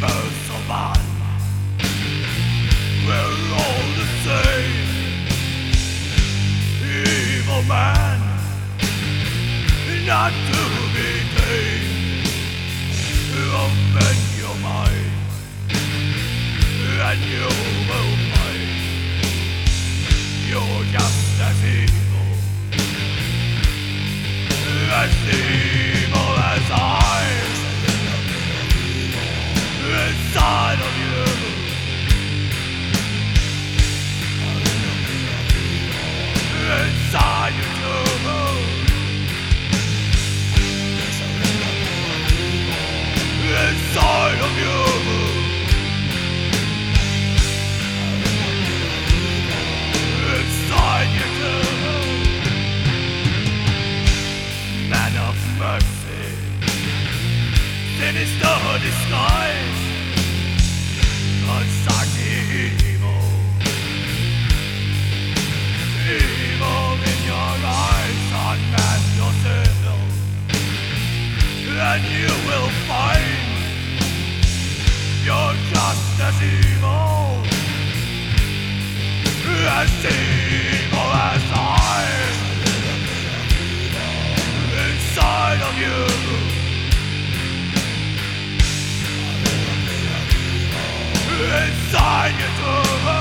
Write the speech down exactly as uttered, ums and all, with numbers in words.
universal man. We're all the same. Evil man, not to be tamed. Open your mind, and you will find you're just as evil, as evil as I. Inside of you, inside you too. Inside of you, inside you too. Man of mercy, sinister disguise, unsightly evil, evil in your eyes. Unmask yourself, and you will find you're just as evil, as evil as I. Inside of you, inside you too.